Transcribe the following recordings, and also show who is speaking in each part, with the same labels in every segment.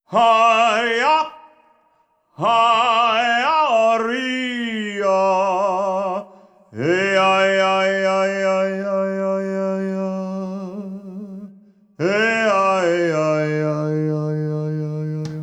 Speaker 1: Hi-ya, hi-ya-ria. Hey-ya-ya-ya-ya-ya-ya-ya. Hey-ya-ya-ya-ya-ya-ya-ya.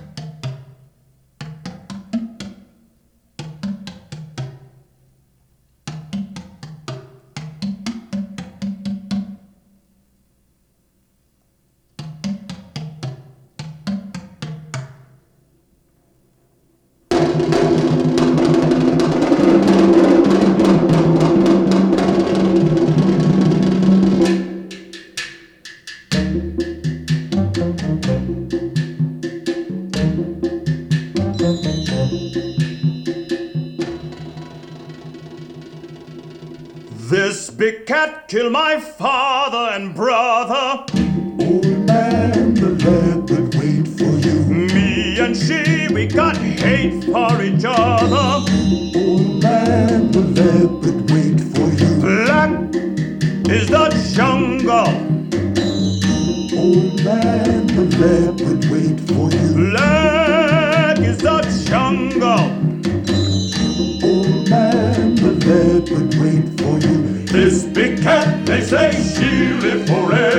Speaker 1: This big cat killed my father and brother.
Speaker 2: Old man, the leopard wait for you.
Speaker 1: Me and she, we got hate for each other.
Speaker 2: Old man, the leopard wait for you.
Speaker 1: Black is the jungle.
Speaker 2: Old man, the leopard wait for you.
Speaker 1: Black is the jungle.
Speaker 2: Old man, the leopard wait for you.
Speaker 1: This big cat, they say she live forever.